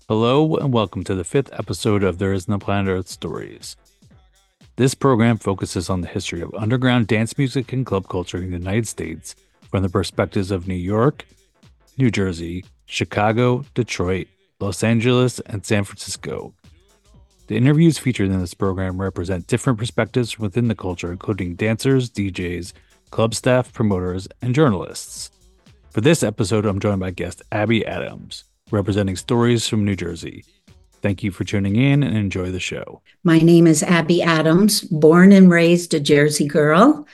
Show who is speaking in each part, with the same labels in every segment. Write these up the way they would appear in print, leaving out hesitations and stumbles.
Speaker 1: Hello and welcome to the fifth episode of There Is No Planet Earth Stories. This program focuses on the history of underground dance music and club culture in the United States from the perspectives of New York, New Jersey, Chicago, Detroit, Los Angeles, and San Francisco. The interviews featured in this program represent different perspectives within the culture, including dancers, DJs, club staff, promoters, and journalists. For this episode, I'm joined by guest Abby Adams, representing Stories from New Jersey. Thank you for tuning in and enjoy the show.
Speaker 2: My name is Abby Adams, born and raised a Jersey girl,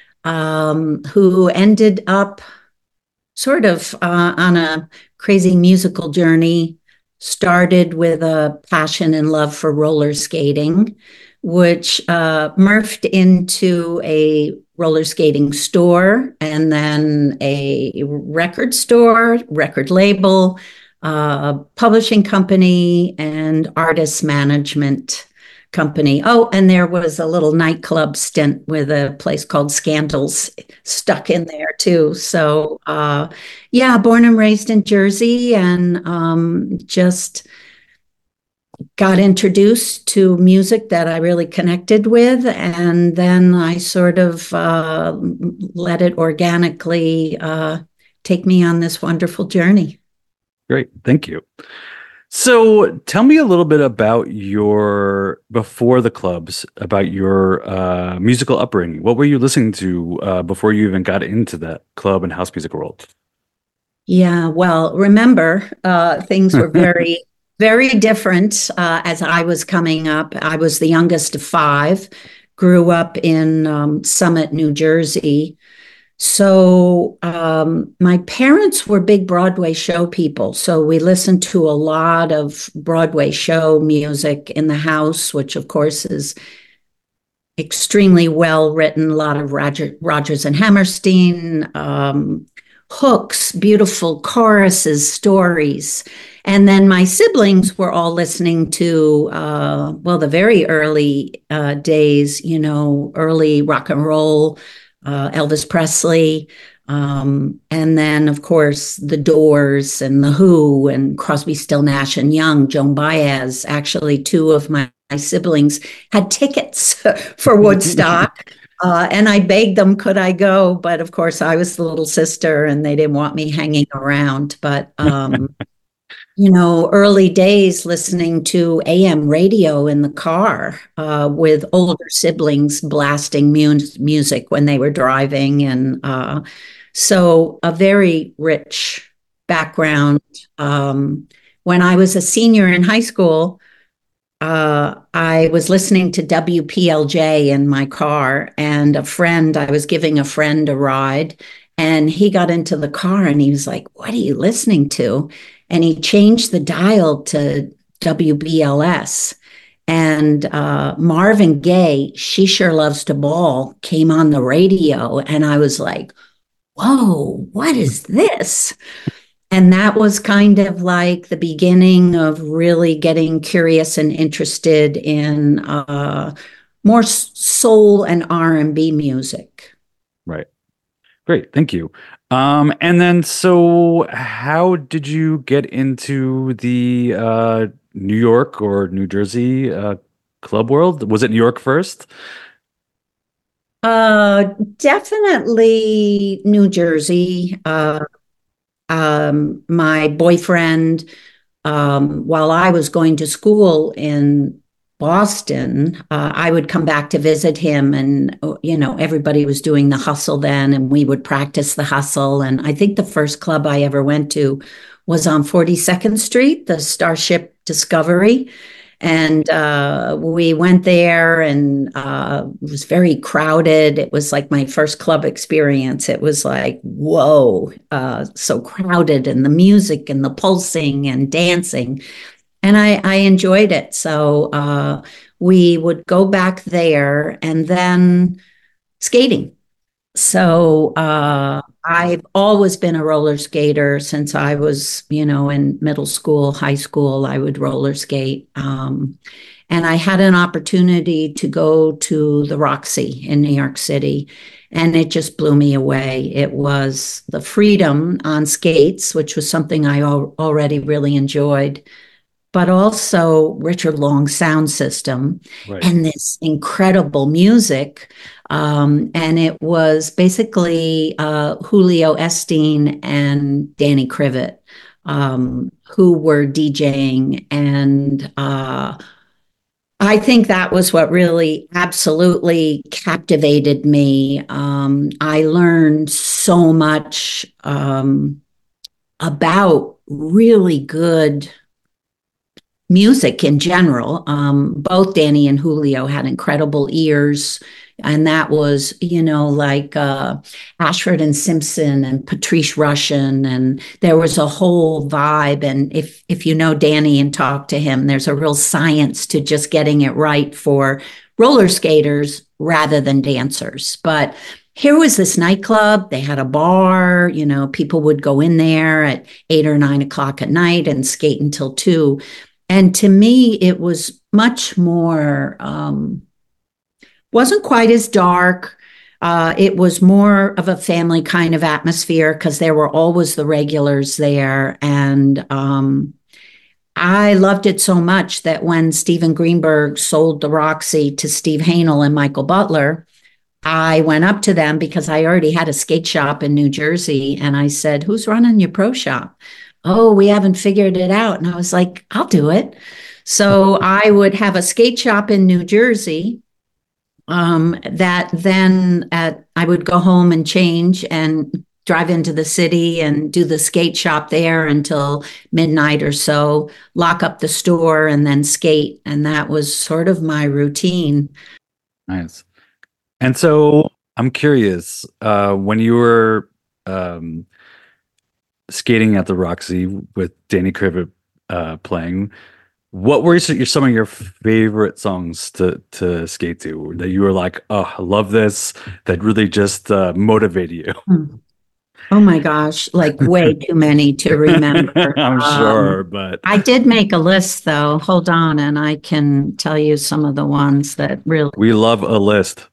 Speaker 2: who ended up sort of on a crazy musical journey. Started with a passion and love for roller skating, which morphed into a roller skating store and then a record store, record label, publishing company, and artist management company. Oh, and there was a little nightclub stint with a place called Scandals stuck in there too. So, yeah, born and raised in Jersey, and just got introduced to music that I really connected with. And then I sort of let it organically take me on this wonderful journey.
Speaker 1: Great, thank you. So tell me a little bit about your, before the clubs, about your musical upbringing. What were you listening to before you even got into that club and house music world?
Speaker 2: Yeah, well, remember, things were very, very different as I was coming up. I was the youngest of five, grew up in Summit, New Jersey. So my parents were big Broadway show people. So we listened to a lot of Broadway show music in the house, which of course is extremely well written, a lot of Rodgers and Hammerstein, hooks, beautiful choruses, stories. And then my siblings were all listening to, well, the very early days, early rock and roll, Elvis Presley. And then, of course, The Doors and The Who and Crosby, Still, Nash and Young, Joan Baez. Actually, two of my siblings had tickets for Woodstock. And I begged them, could I go? But of course, I was the little sister and they didn't want me hanging around. But, early days listening to AM radio in the car with older siblings blasting music when they were driving. And so a very rich background. When I was a senior in high school, I was listening to WPLJ in my car, and I was giving a friend a ride, and he got into the car and he was like, "What are you listening to?" And he changed the dial to WBLS. And Marvin Gaye, She Sure Loves to Ball, came on the radio. And I was like, whoa, what is this? And that was kind of like the beginning of really getting curious and interested in more soul and R&B music.
Speaker 1: Right. Great, thank you. And then so how did you get into the New York or New Jersey club world? Was it New York first?
Speaker 2: Definitely New Jersey. My boyfriend, while I was going to school in Boston, I would come back to visit him, and everybody was doing the hustle then, and we would practice the hustle. And I think the first club I ever went to was on 42nd Street, the Starship Discovery. And we went there, and it was very crowded. It was like my first club experience. It was like, whoa, so crowded, and the music and the pulsing and dancing. And I enjoyed it. So we would go back there and then skating. So I've always been a roller skater since I was, in middle school, high school. I would roller skate. And I had an opportunity to go to the Roxy in New York City, and it just blew me away. It was the freedom on skates, which was something I already really enjoyed, but also Richard Long sound system
Speaker 1: Right.
Speaker 2: and this incredible music. And it was basically Julio Esteen and Danny Krivit who were DJing. And I think that was what really absolutely captivated me. I learned so much about really good music in general. Both Danny and Julio had incredible ears. And that was, like Ashford and Simpson and Patrice Rushen. And there was a whole vibe. And if you know Danny and talk to him, there's a real science to just getting it right for roller skaters rather than dancers. But here was this nightclub. They had a bar, people would go in there at 8 or 9 o'clock at night and skate until 2. And to me, it was much more, wasn't quite as dark. It was more of a family kind of atmosphere because there were always the regulars there. And I loved it so much that when Steven Greenberg sold the Roxy to Steve Hanel and Michael Butler, I went up to them because I already had a skate shop in New Jersey. And I said, "Who's running your pro shop?" "Oh, we haven't figured it out." And I was like, "I'll do it." So I would have a skate shop in New Jersey that then I would go home and change and drive into the city and do the skate shop there until midnight or so, lock up the store and then skate. And that was sort of my routine.
Speaker 1: Nice. And so I'm curious, when you were skating at the Roxy with Danny Krivit playing, what were some of your favorite songs to skate to that you were like, "Oh, I love this," that really just motivated you?
Speaker 2: Oh my gosh, like way too many to remember.
Speaker 1: I'm sure, but
Speaker 2: I did make a list though. Hold on, and I can tell you some of the ones that really.
Speaker 1: we love a list.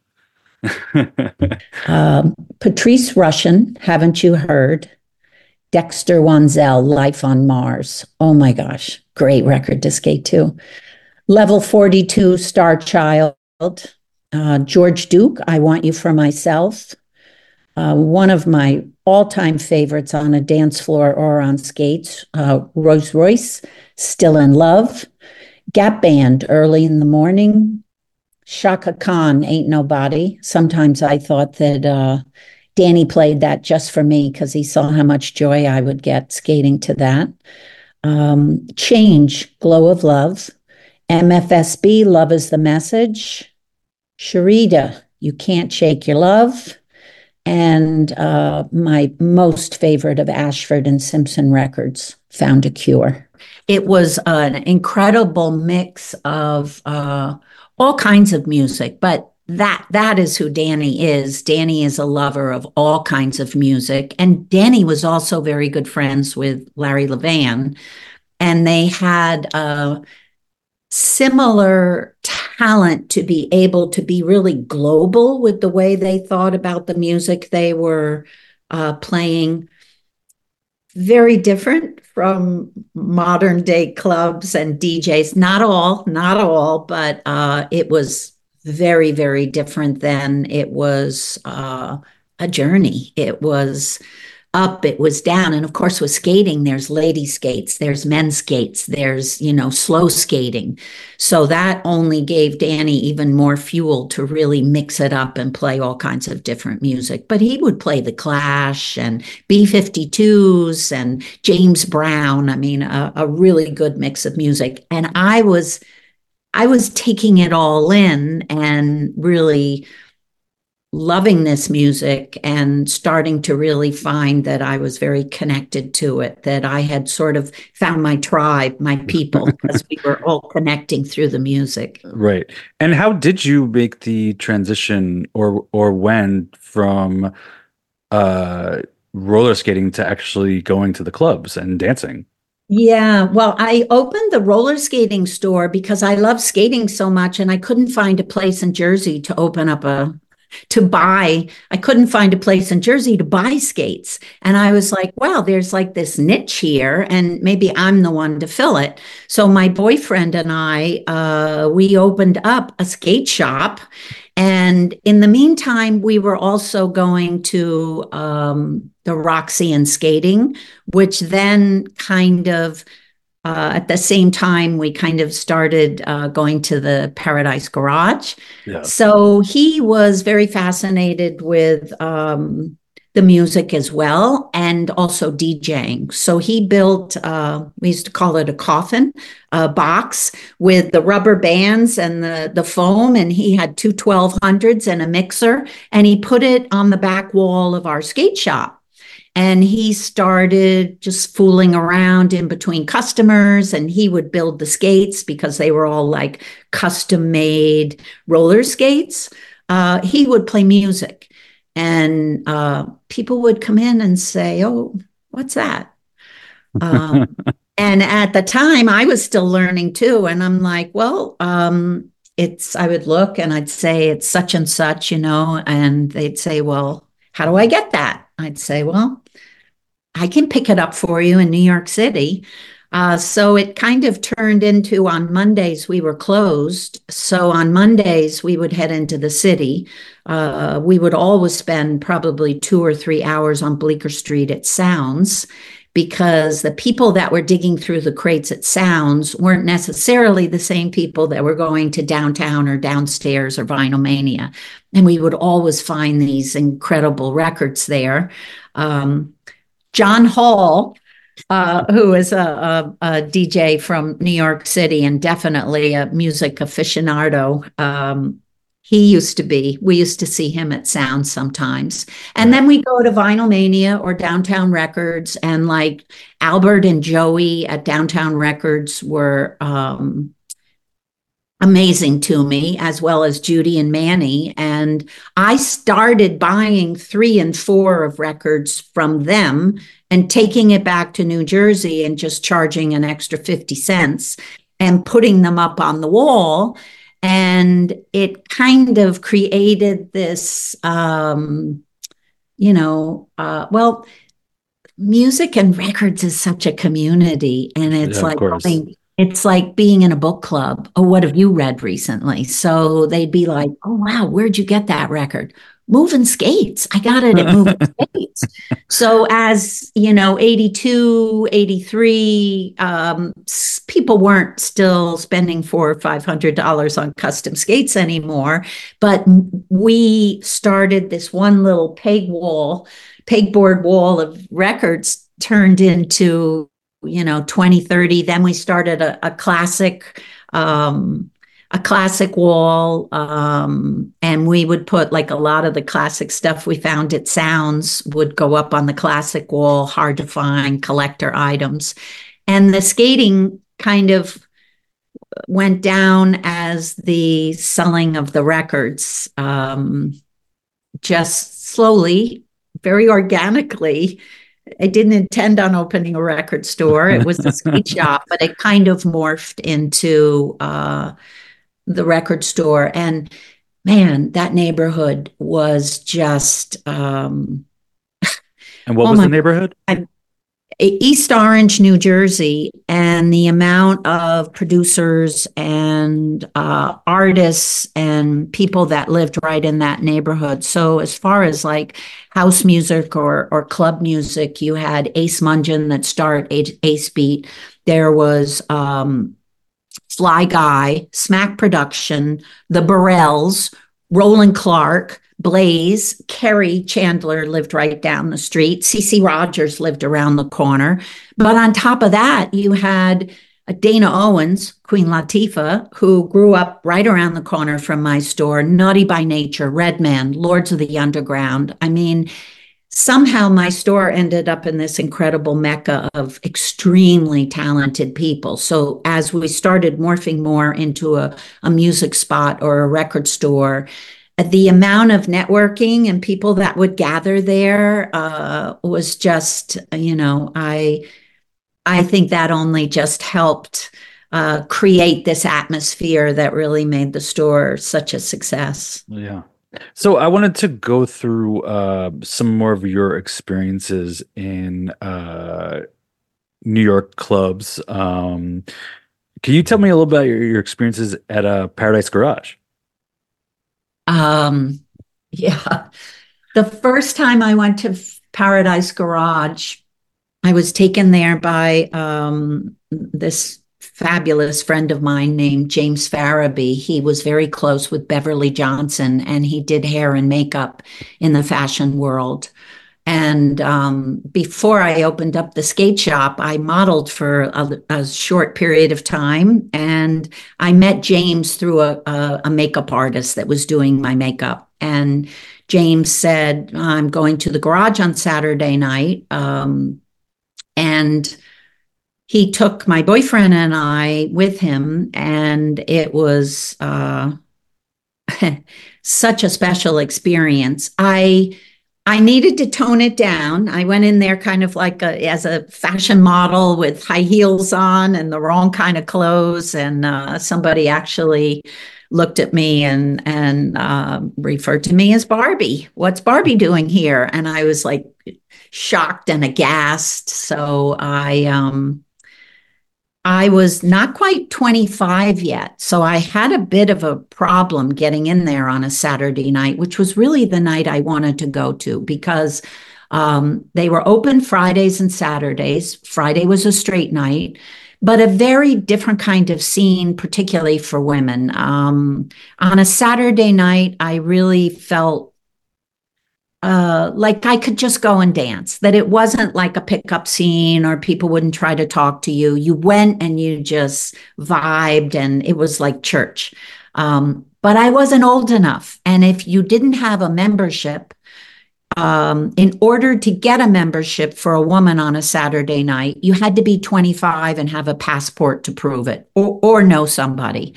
Speaker 2: Patrice Rushen, Haven't You Heard? Dexter Wansel, Life on Mars. Oh my gosh, great record to skate to. Level 42, Star Child. George Duke, I Want You for Myself. One of my all-time favorites on a dance floor or on skates, Rolls Royce, Still in Love. Gap Band, Early in the Morning. Shaka Khan, Ain't Nobody. Sometimes I thought that Danny played that just for me because he saw how much joy I would get skating to that. Change, Glow of Love. MFSB, Love is the Message. Sharita, You Can't Shake Your Love. And my most favorite of Ashford and Simpson records, Found a Cure. It was an incredible mix of all kinds of music, but that is who Danny is. Danny is a lover of all kinds of music. And Danny was also very good friends with Larry Levan. And they had a similar talent to be able to be really global with the way they thought about the music they were playing. Very different from modern day clubs and DJs. Not all, but it was very, very different then. It was a journey. It was up, it was down. And of course, with skating, there's lady skates, there's men's skates, there's, slow skating. So that only gave Danny even more fuel to really mix it up and play all kinds of different music. But he would play The Clash and B-52s and James Brown. I mean, a really good mix of music. And I was taking it all in and really loving this music and starting to really find that I was very connected to it, that I had sort of found my tribe, my people, because we were all connecting through the music.
Speaker 1: Right. And how did you make the transition or when from roller skating to actually going to the clubs and dancing?
Speaker 2: Yeah, well, I opened the roller skating store because I love skating so much and I couldn't find a place in Jersey to open up a to buy. I couldn't find a place in Jersey to buy skates. And I was like, wow, there's like this niche here, and maybe I'm the one to fill it. So my boyfriend and I, we opened up a skate shop. And in the meantime, we were also going to the Roxy and skating, which then kind of at the same time, we kind of started going to the Paradise Garage.
Speaker 1: Yeah.
Speaker 2: So he was very fascinated with the music as well, and also DJing. So he built, we used to call it a coffin, a box with the rubber bands and the foam. And he had two 1200s and a mixer, and he put it on the back wall of our skate shop. And he started just fooling around in between customers, and he would build the skates because they were all like custom made roller skates. He would play music, and people would come in and say, "Oh, what's that?" And at the time, I was still learning too. And I'm like, well, I would look and I'd say, it's such and such, and they'd say, well, how do I get that? I'd say, well, I can pick it up for you in New York City. So it kind of turned into, on Mondays, we were closed. So on Mondays, we would head into the city. We would always spend probably 2 or 3 hours on Bleecker Street at Sounds, because the people that were digging through the crates at Sounds weren't necessarily the same people that were going to downtown or downstairs or Vinyl Mania. And we would always find these incredible records there. John Hall, who is a DJ from New York City and definitely a music aficionado, we used to see him at Sound sometimes. And then we go to Vinyl Mania or Downtown Records, and like Albert and Joey at Downtown Records were amazing to me, as well as Judy and Manny. And I started buying 3 and 4 of records from them and taking it back to New Jersey and just charging an extra 50 cents and putting them up on the wall. And it kind of created this, music and records is such a community. And it's it's like being in a book club. Oh, what have you read recently? So they'd be like, oh, wow, where'd you get that record? Moving Skates. I got it at Moving Skates. So as, 82, 83, people weren't still spending $400 or $500 on custom skates anymore. But we started this one little pegboard wall of records turned into 20, 30. Then we started a classic wall. And we would put like a lot of the classic stuff we found at Sounds would go up on the classic wall, hard to find collector items. And the skating kind of went down as the selling of the records, just slowly, very organically. I didn't intend on opening a record store. It was a skate shop, but it kind of morphed into the record store. And man, that neighborhood was just.
Speaker 1: And what was the neighborhood?
Speaker 2: East Orange, New Jersey, and the amount of producers and artists and people that lived right in that neighborhood. So as far as like house music or club music, you had Ace Mungeon that started Ace Beat. There was Sly Guy, Smack Production, the Burrells, Roland Clark, Blaze, Kerry Chandler lived right down the street. CeCe Rogers lived around the corner. But on top of that, you had Dana Owens, Queen Latifah, who grew up right around the corner from my store, Naughty by Nature, Redman, Lords of the Underground. I mean, somehow my store ended up in this incredible mecca of extremely talented people. So as we started morphing more into a music spot or a record store, the amount of networking and people that would gather there was just, I think that only just helped create this atmosphere that really made the store such a success.
Speaker 1: Yeah. So I wanted to go through some more of your experiences in New York clubs. Can you tell me a little bit about your experiences at Paradise Garage?
Speaker 2: Um, yeah. The first time I went to Paradise Garage, I was taken there by this fabulous friend of mine named James Farabee. He was very close with Beverly Johnson, and he did hair and makeup in the fashion world. And before I opened up the skate shop, I modeled for a short period of time. And I met James through a makeup artist that was doing my makeup. And James said, I'm going to the garage on Saturday night. And he took my boyfriend and I with him. And it was such a special experience. I needed to tone it down. I went in there kind of like as a fashion model with high heels on and the wrong kind of clothes. And somebody actually looked at me and referred to me as Barbie. What's Barbie doing here? And I was like shocked and aghast. So I was not quite 25 yet. So I had a bit of a problem getting in there on a Saturday night, which was really the night I wanted to go to because they were open Fridays and Saturdays. Friday was a straight night, but a very different kind of scene, particularly for women. On a Saturday night, I really felt like I could just go and dance, that it wasn't like a pickup scene or people wouldn't try to talk to you. You went and you just vibed and it was like church. But I wasn't old enough. And if you didn't have a membership, in order to get a membership for a woman on a Saturday night, you had to be 25 and have a passport to prove it or know somebody.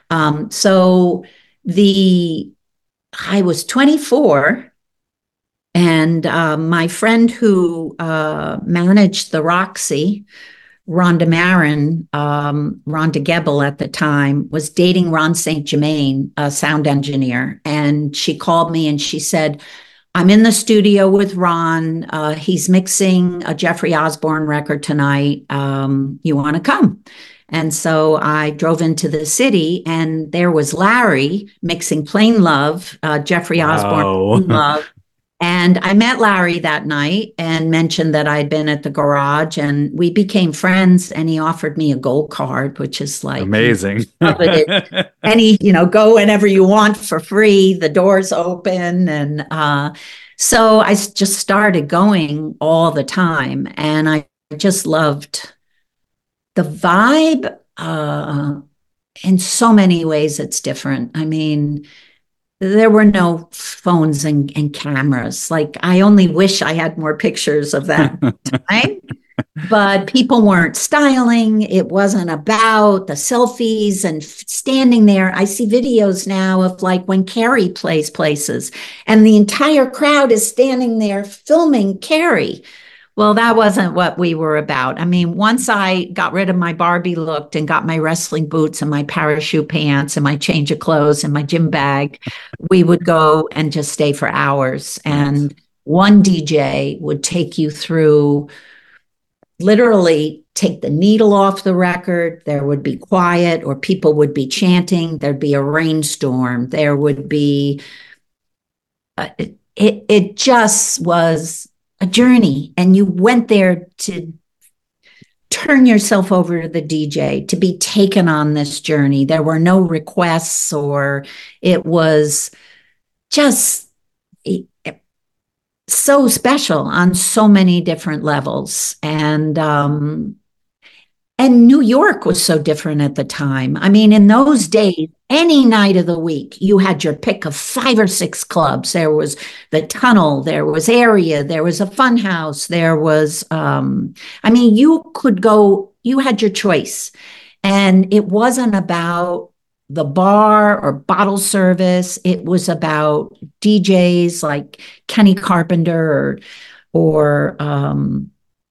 Speaker 2: So the I was 24 and my friend who managed the Roxy, Rhonda Marin, Rhonda Gebel at the time, was dating Ron St. Germain, a sound engineer. And she called me and she said, I'm in the studio with Ron. He's mixing a Jeffrey Osborne record tonight. You want to come? And so I drove into the city and there was Larry mixing Plain Love, Jeffrey Osborne,
Speaker 1: Wow.
Speaker 2: Plain Love. And I met Larry that night and mentioned that I'd been at the garage and we became friends and he offered me a gold card, which is like,
Speaker 1: Amazing.
Speaker 2: coveted. Go whenever you want for free. The doors open. And so I just started going all the time. And I just loved the vibe. In so many ways, it's different. I mean, there were no phones and cameras. Like, I only wish I had more pictures of that time. But people weren't styling. It wasn't about the selfies and standing there. I see videos now of like when Carrie plays places and the entire crowd is standing there filming Carrie. Well, that wasn't what we were about. I mean, once I got rid of my Barbie look and got my wrestling boots and my parachute pants and my change of clothes and my gym bag, we would go and just stay for hours. And one DJ would take you through, literally take the needle off the record. There would be quiet or people would be chanting. There'd be a rainstorm. There would be, it just was a journey. And you went there to turn yourself over to the DJ, to be taken on this journey. There were no requests, or it was just so special on so many different levels. And New York was so different at the time. I mean, in those days, any night of the week, you had your pick of 5 or 6 clubs. There was the Tunnel, there was Area, there was a Fun House, there was, I mean, you could go, you had your choice. And it wasn't about the bar or bottle service. It was about DJs like Kenny Carpenter or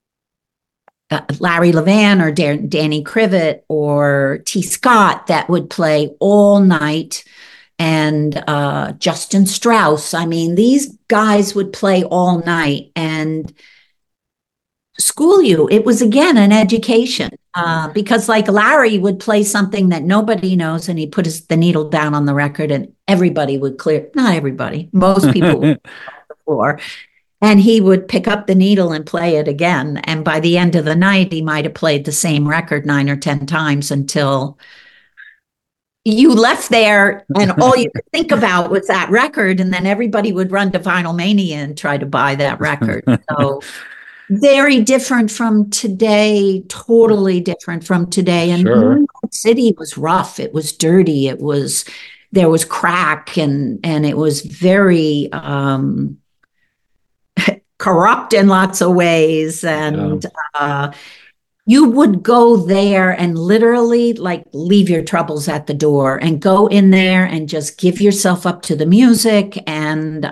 Speaker 2: Larry Levan or Danny Krivit or T. Scott that would play all night. and Justin Strauss. I mean, these guys would play all night and school you. It was, again, an education, because like Larry would play something that nobody knows, and he put the needle down on the record, and everybody would clear, not everybody, most people would clear the floor. And he would pick up the needle and play it again. And by the end of the night, he might have played the same record 9 or 10 times until you left there and all you could think about was that record. And then everybody would run to Vinyl Mania and try to buy that record. So very different from today, totally different from today. And
Speaker 1: Sure.
Speaker 2: New York City was rough. It was dirty. There was crack, and it was very corrupt in lots of ways. And you would go there and literally like leave your troubles at the door and go in there and just give yourself up to the music. And,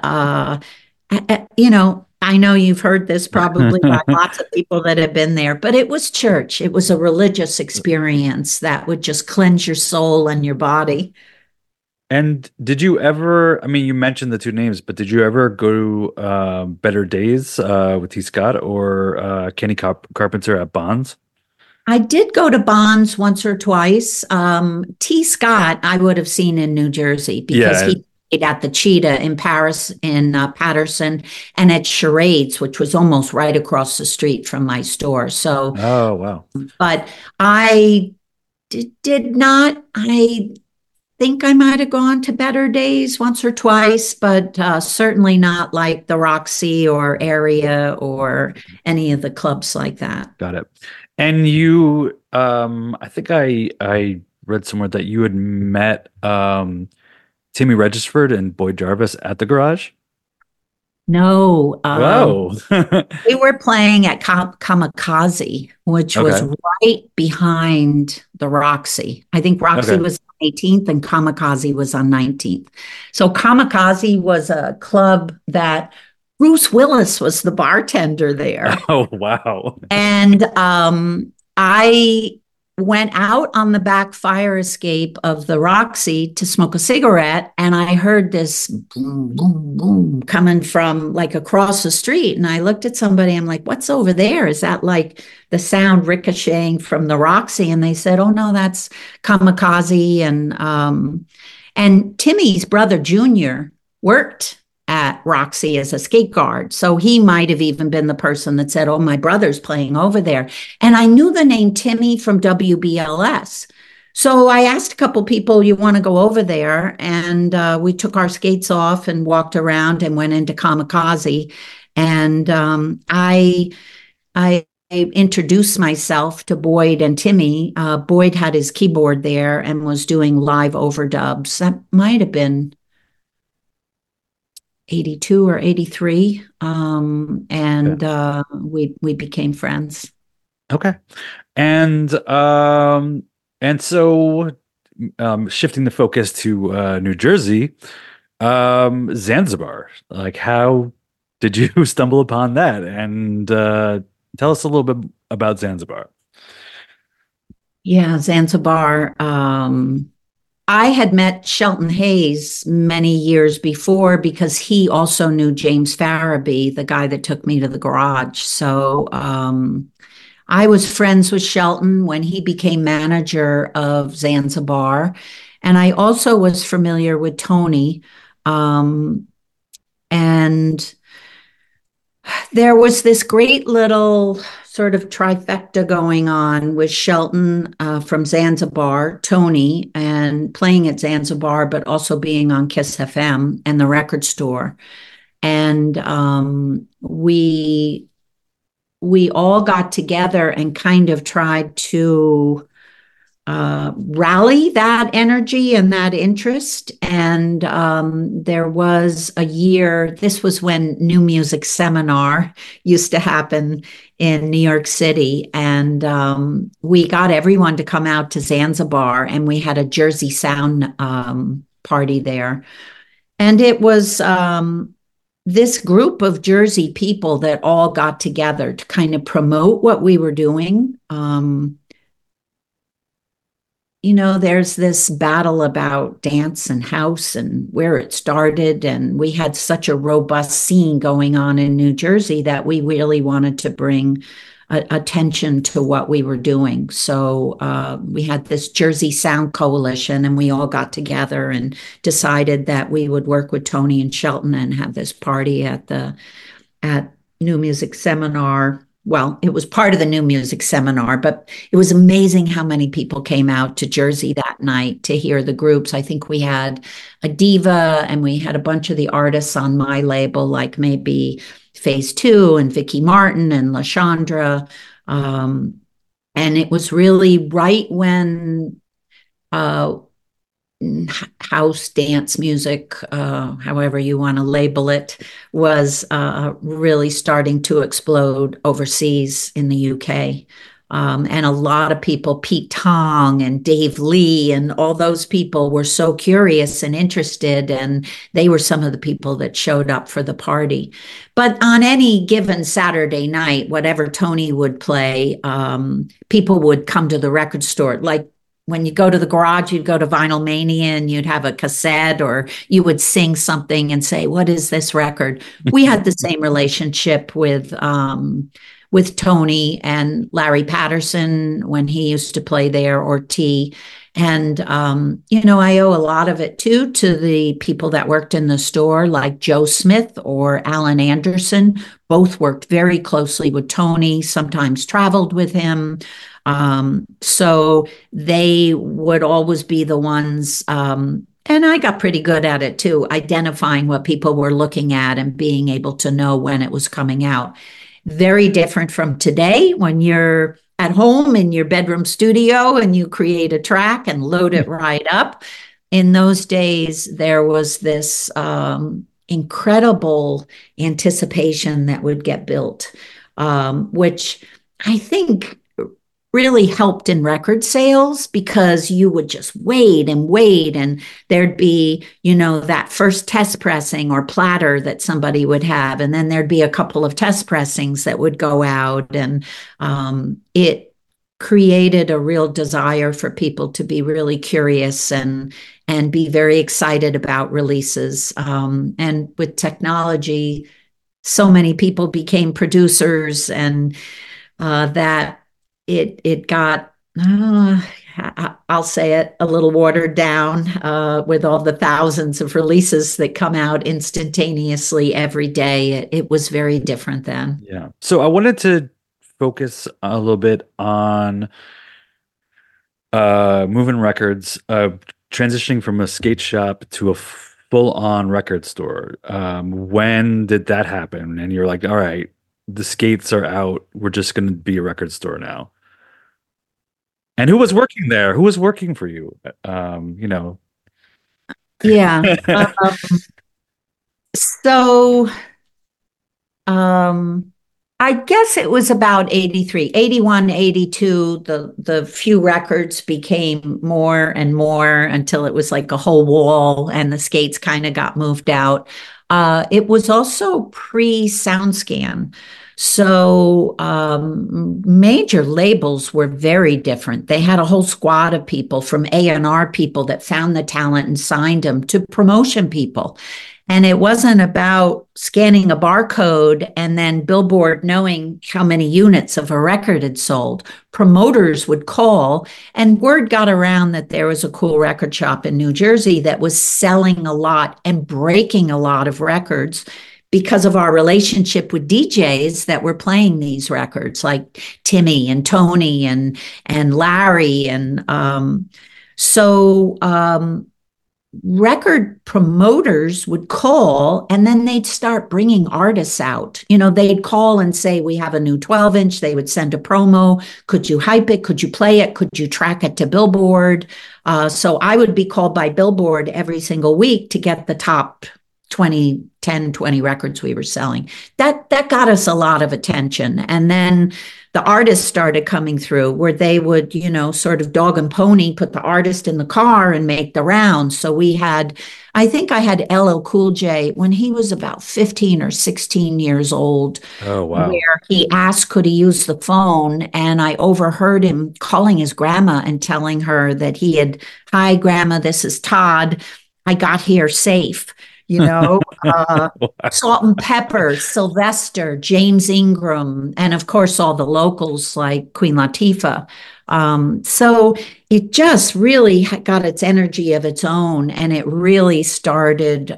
Speaker 2: I know you've heard this probably by lots of people that have been there, but it was church. It was a religious experience that would just cleanse your soul and your body.
Speaker 1: And did you ever, I mean, you mentioned the two names, but did you ever go to Better Days with T. Scott or Kenny Carpenter at Bonds?
Speaker 2: I did go to Bonds once or twice. T. Scott, I would have seen in New Jersey because he played at the Cheetah in Paris, in Patterson, and at Charades, which was almost right across the street from my store. So,
Speaker 1: oh, wow.
Speaker 2: But I did not. I think I might have gone to Better Days once or twice, but certainly not like the Roxy or Area or any of the clubs like that.
Speaker 1: Got it. And you, I think I read somewhere that you had met Timmy Regisford and Boyd Jarvis at the Garage.
Speaker 2: No.
Speaker 1: Whoa.
Speaker 2: We were playing at Kamikaze, which was right behind the Roxy. I think Roxy was on 18th and Kamikaze was on 19th. So Kamikaze was a club that Bruce Willis was the bartender there.
Speaker 1: Oh, wow.
Speaker 2: And I went out on the back fire escape of the Roxy to smoke a cigarette, and I heard this boom, boom, boom coming from like across the street. And I looked at somebody, I'm like, what's over there? Is that like the sound ricocheting from the Roxy? And they said, oh no, that's Kamikaze. And Timmy's brother Junior worked at Roxy as a skate guard. So he might have even been the person that said, oh, my brother's playing over there. And I knew the name Timmy from WBLS. So I asked a couple people, you want to go over there? And we took our skates off and walked around and went into Kamikaze. And I introduced myself to Boyd and Timmy. Boyd had his keyboard there and was doing live overdubs. That might have been 82 or 83. We became friends.
Speaker 1: Okay. And so shifting the focus to New Jersey, Zanzibar, like how did you stumble upon that? And tell us a little bit about Zanzibar.
Speaker 2: Yeah, Zanzibar. I had met Shelton Hayes many years before because he also knew James Farabee, the guy that took me to the Garage. So I was friends with Shelton when he became manager of Zanzibar. And I also was familiar with Tony. And there was this great little sort of trifecta going on with Shelton from Zanzibar, Tony, and playing at Zanzibar, but also being on Kiss FM and the record store. And we all got together and kind of tried to rally that energy and that interest. And there was a year, this was when New Music Seminar used to happen in New York City. And we got everyone to come out to Zanzibar, and we had a Jersey Sound party there. And it was this group of Jersey people that all got together to kind of promote what we were doing. there's this battle about dance and house and where it started. And we had such a robust scene going on in New Jersey that we really wanted to bring attention to what we were doing. So we had this Jersey Sound Coalition, and we all got together and decided that we would work with Tony and Shelton and have this party at New Music Seminar. Well, it was part of the New Music Seminar, but it was amazing how many people came out to Jersey that night to hear the groups. I think we had a diva, and we had a bunch of the artists on my label, like maybe Phase Two and Vicky Martin and LaShondra. And it was really right when house dance music, however you want to label it, was really starting to explode overseas in the UK. And a lot of people, Pete Tong and Dave Lee and all those people, were so curious and interested, and they were some of the people that showed up for the party. But on any given Saturday night, whatever Tony would play, people would come to the record store. Like when you go to the garage, you'd go to Vinyl Mania and you'd have a cassette, or you would sing something and say, "What is this record?" We had the same relationship with Tony and Larry Patterson when he used to play there, or T. And, I owe a lot of it too to the people that worked in the store, like Joe Smith or Alan Anderson. Both worked very closely with Tony, sometimes traveled with him. So they would always be the ones, and I got pretty good at it too, identifying what people were looking at and being able to know when it was coming out. Very different from today, when you're at home in your bedroom studio and you create a track and load it right up. In those days, there was this incredible anticipation that would get built, which I think really helped in record sales, because you would just wait and there'd be, that first test pressing or platter that somebody would have. And then there'd be a couple of test pressings that would go out, and it created a real desire for people to be really curious and be very excited about releases. And with technology, so many people became producers, and that it got, I'll say it, a little watered down with all the thousands of releases that come out instantaneously every day. It was very different then.
Speaker 1: Yeah. So I wanted to focus a little bit on moving records, transitioning from a skate shop to a full-on record store. When did that happen? And you're like, all right, the skates are out, we're just going to be a record store now. And who was working there? Who was working for you?
Speaker 2: Yeah. So I guess it was about 83, 81, 82. The few records became more and more until it was like a whole wall, and the skates kind of got moved out. It was also pre-SoundScan. So major labels were very different. They had a whole squad of people, from A&R people that found the talent and signed them, to promotion people. And it wasn't about scanning a barcode and then Billboard knowing how many units of a record had sold. Promoters would call, and word got around that there was a cool record shop in New Jersey that was selling a lot and breaking a lot of records because of our relationship with DJs that were playing these records, like Timmy and Tony and Larry. And record promoters would call, and then they'd start bringing artists out. They'd call and say, "We have a new 12-inch." They would send a promo. "Could you hype it? Could you play it? Could you track it to Billboard?" So I would be called by Billboard every single week to get the top 10, 20 records we were selling. That got us a lot of attention. And then the artists started coming through where they would, sort of dog and pony, put the artist in the car and make the rounds. So I think I had LL Cool J when he was about 15 or 16 years old,
Speaker 1: Oh, wow.
Speaker 2: where he asked, could he use the phone? And I overheard him calling his grandma and telling her that hi, grandma, this is Todd. I got here safe, you know, uh, Salt and Pepper, Sylvester, James Ingram, and of course, all the locals like Queen Latifah. So it just really got its energy of its own, and it really started.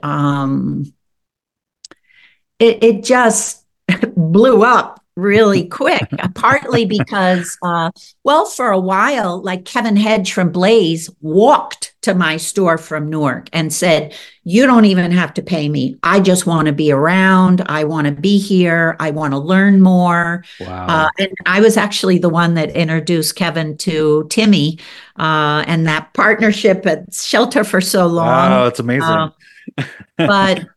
Speaker 2: It just blew up really quick, partly because, for a while, like Kevin Hedge from Blaze walked to my store from Newark and said, you don't even have to pay me. I just want to be around. I want to be here. I want to learn more.
Speaker 1: Wow.
Speaker 2: And I was actually the one that introduced Kevin to Timmy and that partnership at Shelter for so long.
Speaker 1: Wow, it's amazing.
Speaker 2: But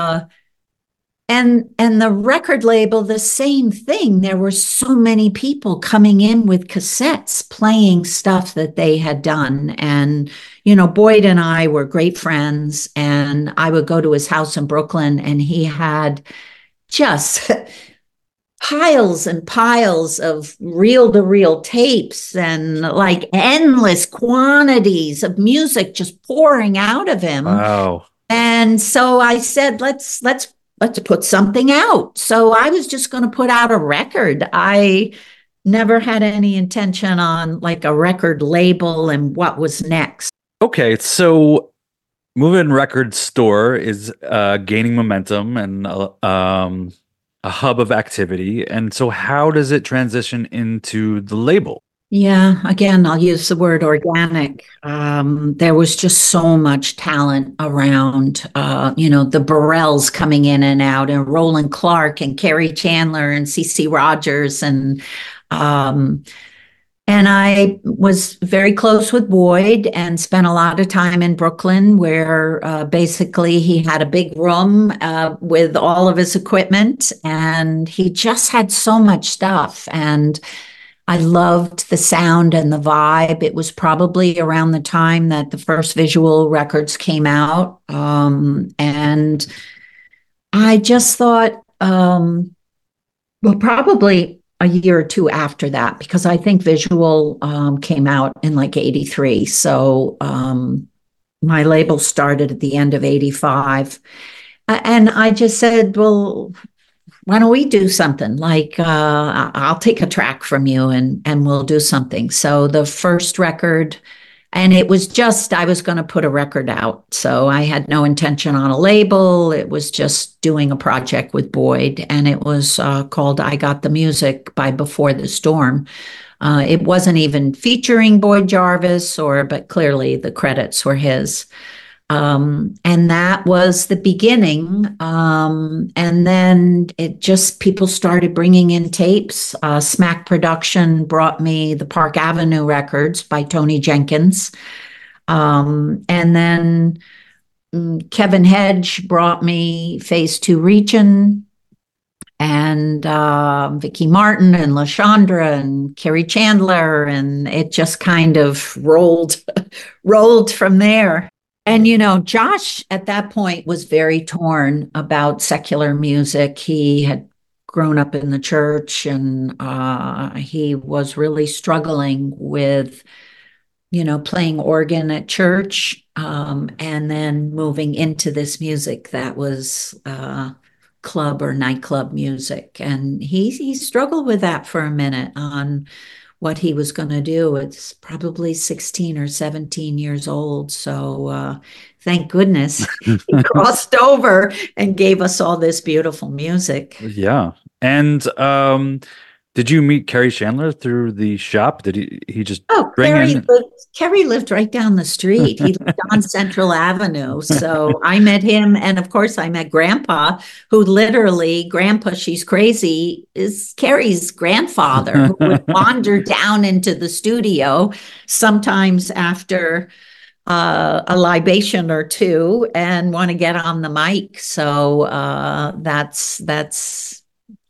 Speaker 2: and the record label, the same thing. There were so many people coming in with cassettes playing stuff that they had done. And, Boyd and I were great friends. And I would go to his house in Brooklyn, and he had just piles and piles of reel-to-reel tapes and like endless quantities of music just pouring out of him.
Speaker 1: Wow.
Speaker 2: And so I said, let's put something out. So I was just going to put out a record. I never had any intention on like a record label and what was next.
Speaker 1: Okay, so Moving Record Store is gaining momentum and a hub of activity. And so how does it transition into the label?
Speaker 2: Yeah, again, I'll use the word organic. There was just so much talent around, the Burrells coming in and out, and Roland Clark and Kerry Chandler and CeCe Rogers. And I was very close with Boyd and spent a lot of time in Brooklyn, where basically he had a big room with all of his equipment, and he just had so much stuff. And I loved the sound and the vibe. It was probably around the time that the first visual records came out. And I just thought, probably a year or two after that, because I think visual came out in like 83. So my label started at the end of 85. And I just said, well, why don't we do something like I'll take a track from you and we'll do something. So the first record, and it was just I was going to put a record out. So I had no intention on a label. It was just doing a project with Boyd, and it was called I Got the Music by Before the Storm. It wasn't even featuring Boyd Jarvis, but clearly the credits were his. And that was the beginning. And then people started bringing in tapes. Smack Production brought me the Park Avenue records by Tony Jenkins. And then Kevin Hedge brought me Phase 2 Region, and Vicky Martin and LaShondra and Kerry Chandler. And it just kind of rolled from there. And, Josh at that point was very torn about secular music. He had grown up in the church, and he was really struggling with, playing organ at church, and then moving into this music that was club or nightclub music. And he struggled with that for a minute on what he was going to do. It's probably 16 or 17 years old. So thank goodness he crossed over and gave us all this beautiful music.
Speaker 1: Yeah. And did you meet Kerry Chandler through the shop? Did he just bring in?
Speaker 2: Kerry lived right down the street. He lived on Central Avenue. So I met him. And of course, I met Grandpa, who literally, Grandpa, She's Crazy, is Kerry's grandfather, who would wander down into the studio sometimes after a libation or two and want to get on the mic. So that's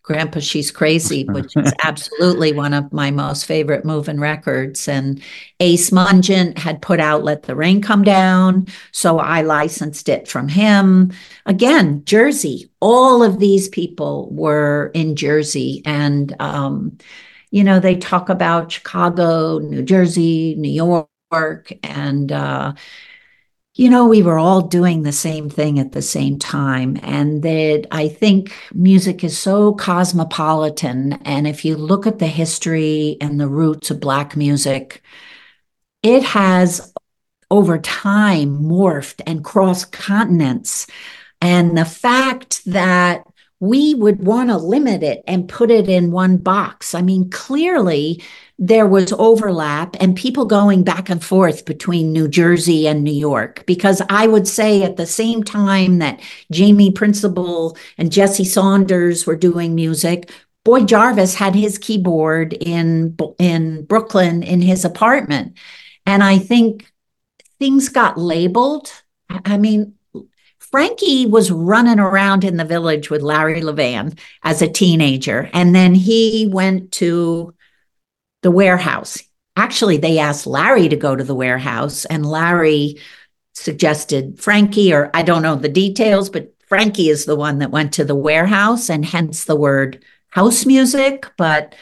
Speaker 2: Grandpa She's Crazy, which is absolutely one of my most favorite moving records. And Ace Mungent had put out Let the Rain Come Down, so I licensed it from him. Again, Jersey. All of these people were in Jersey. And, they talk about Chicago, New Jersey, New York, and we were all doing the same thing at the same time. And that I think music is so cosmopolitan. And if you look at the history and the roots of Black music, it has over time morphed and crossed continents. And the fact that we would want to limit it and put it in one box. I mean, clearly there was overlap and people going back and forth between New Jersey and New York, because I would say at the same time that Jamie Principle and Jesse Saunders were doing music, Boy Jarvis had his keyboard in Brooklyn in his apartment. And I think things got labeled. I mean, Frankie was running around in the Village with Larry Levan as a teenager, and then he went to the Warehouse. Actually, they asked Larry to go to the Warehouse, and Larry suggested Frankie, or I don't know the details, but Frankie is the one that went to the Warehouse, and hence the word house music. But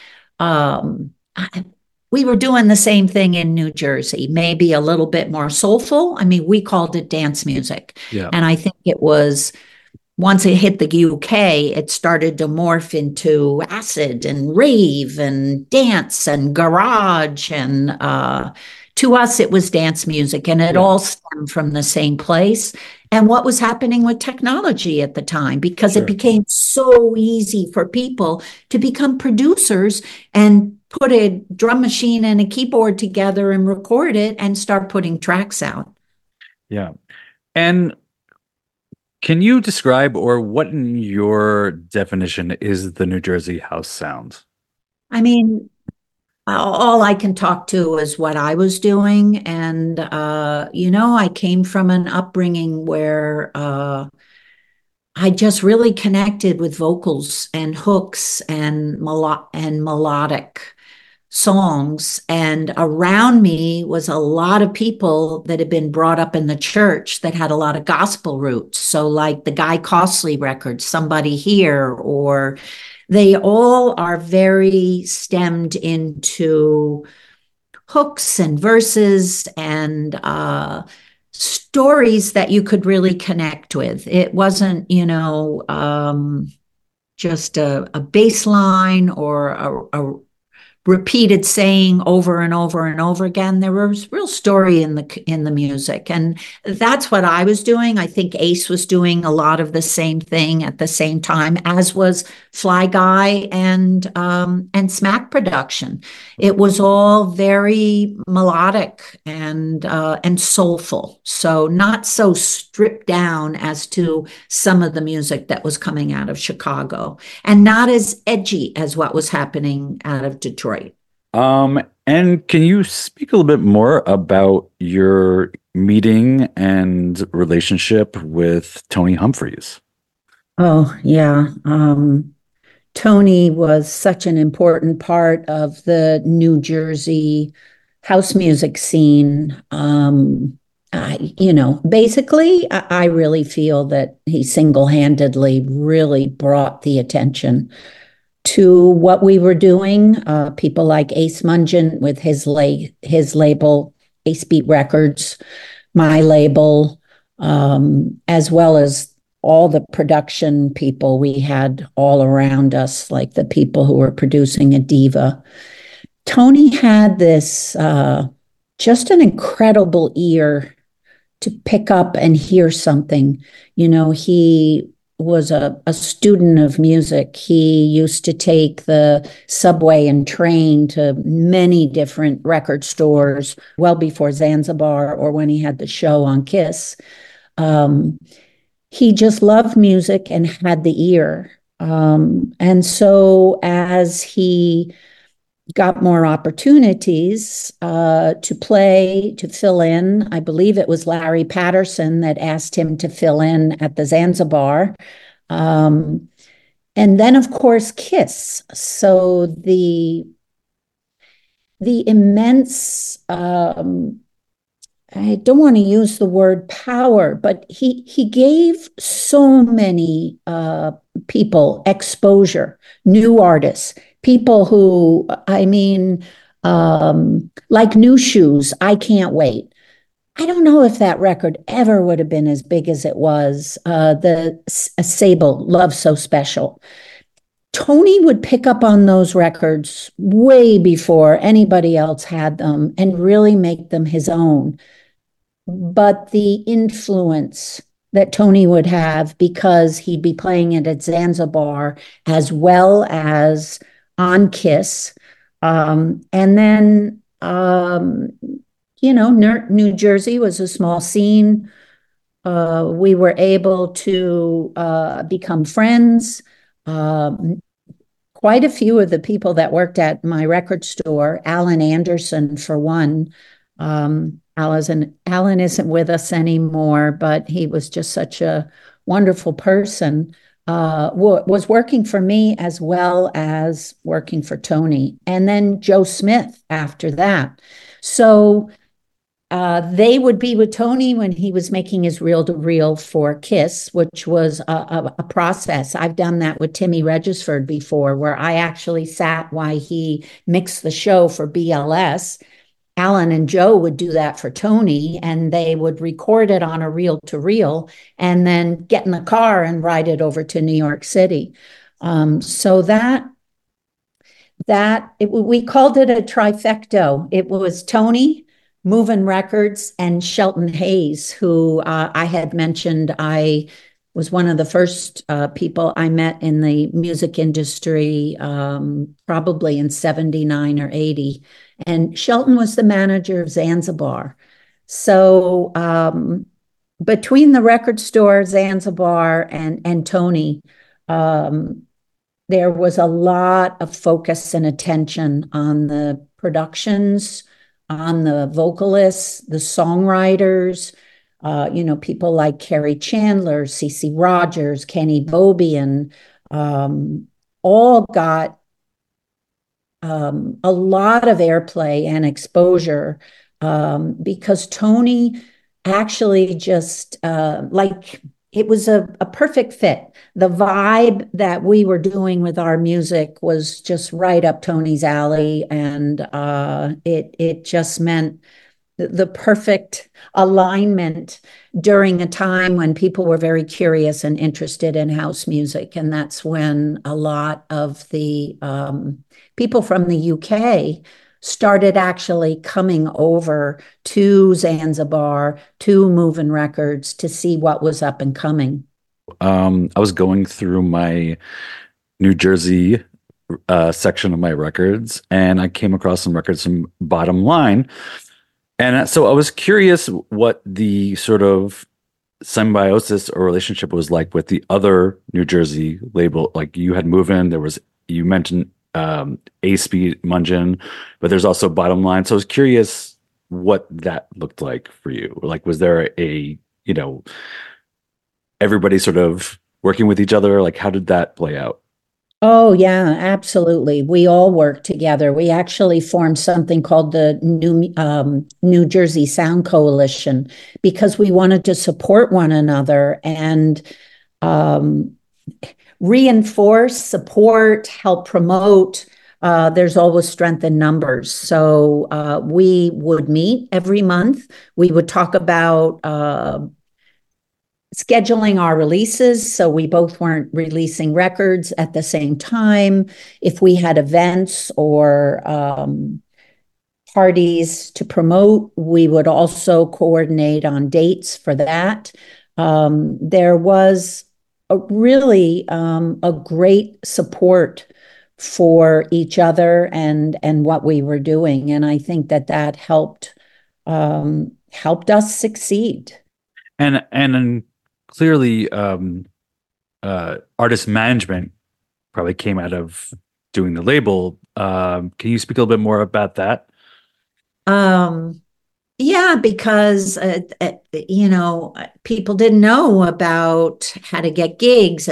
Speaker 2: we were doing the same thing in New Jersey, maybe a little bit more soulful. I mean, we called it dance music.
Speaker 1: Yeah.
Speaker 2: And I think it was, once it hit the UK, it started to morph into acid and rave and dance and garage. And to us, it was dance music, and it all stemmed from the same place. And what was happening with technology at the time, because it became so easy for people to become producers and put a drum machine and a keyboard together and record it and start putting tracks out.
Speaker 1: Yeah. And can you describe, or what in your definition is the New Jersey house sound?
Speaker 2: I mean, all I can talk to is what I was doing. And, I came from an upbringing where I just really connected with vocals and hooks and melodic songs. And around me was a lot of people that had been brought up in the church that had a lot of gospel roots. So like the Guy Costley records, Somebody Here, or they all are very stemmed into hooks and verses and stories that you could really connect with. It wasn't, just a bass line or a repeated saying over and over and over again. There was real story in the music, and that's what I was doing. I think Ace was doing a lot of the same thing at the same time, as was Fly Guy and Smack Production. It was all very melodic and soulful, so not so stripped down as to some of the music that was coming out of Chicago, and not as edgy as what was happening out of Detroit.
Speaker 1: And can you speak a little bit more about your meeting and relationship with Tony Humphries?
Speaker 2: Oh, yeah. Tony was such an important part of the New Jersey house music scene. Basically, I really feel that he single-handedly really brought the attention to what we were doing. People like Ace Mungent with his label, Ace Beat Records, my label, as well as all the production people we had all around us, like the people who were producing Adiva. Tony had this just an incredible ear to pick up and hear something. He was a student of music. He used to take the subway and train to many different record stores well before Zanzibar or when he had the show on Kiss. He just loved music and had the ear. And so as he got more opportunities to play, to fill in. I believe it was Larry Patterson that asked him to fill in at the Zanzibar. And then, of course, Kiss. So the immense I don't want to use the word power, but he gave so many people exposure, new artists, people who, I mean, like New Shoes, I Can't Wait. I don't know if that record ever would have been as big as it was. The Sable, Love So Special. Tony would pick up on those records way before anybody else had them and really make them his own. But the influence that Tony would have, because he'd be playing it at Zanzibar as well as on Kiss. And then, New Jersey was a small scene. We were able to become friends. Quite a few of the people that worked at my record store, Alan Anderson, for one. Alan isn't with us anymore, but he was just such a wonderful person. Was working for me as well as working for Tony, and then Joe Smith after that. So they would be with Tony when he was making his reel to reel for Kiss, which was a process. I've done that with Timmy Regisford before, where I actually sat while he mixed the show for BLS. Alan and Joe would do that for Tony, and they would record it on a reel to reel and then get in the car and ride it over to New York City. So we called it a trifecto. It was Tony, Moving Records, and Shelton Hayes, who I had mentioned. I was one of the first people I met in the music industry, probably in 79 or 80. And Shelton was the manager of Zanzibar. So between the record store, Zanzibar, and Tony, there was a lot of focus and attention on the productions, on the vocalists, the songwriters, people like Kerry Chandler, CeCe Rogers, Kenny Bobian, all got a lot of airplay and exposure because Tony actually just it was a perfect fit. The vibe that we were doing with our music was just right up Tony's alley, and it just meant the perfect alignment during a time when people were very curious and interested in house music. And that's when a lot of the people from the UK started actually coming over to Zanzibar, to Moving Records, to see what was up and coming.
Speaker 1: I was going through my New Jersey section of my records, and I came across some records from Bottom Line. And so I was curious what the sort of symbiosis or relationship was like with the other New Jersey label. Like you had Movin', you mentioned A-Speed, Mungin, but there's also Bottom Line. So I was curious what that looked like for you. Like, was there everybody sort of working with each other? Like, how did that play out?
Speaker 2: Oh, yeah, absolutely. We all worked together. We actually formed something called the New Jersey Sound Coalition because we wanted to support one another and um, reinforce, support, help promote. There's always strength in numbers. So we would meet every month. We would talk about scheduling our releases so we both weren't releasing records at the same time. If we had events or parties to promote, we would also coordinate on dates for that. There was a great support for each other and what we were doing, and I think that helped us succeed.
Speaker 1: And clearly, artist management probably came out of doing the label. Can you speak a little bit more about that?
Speaker 2: Um, Yeah, because people didn't know about how to get gigs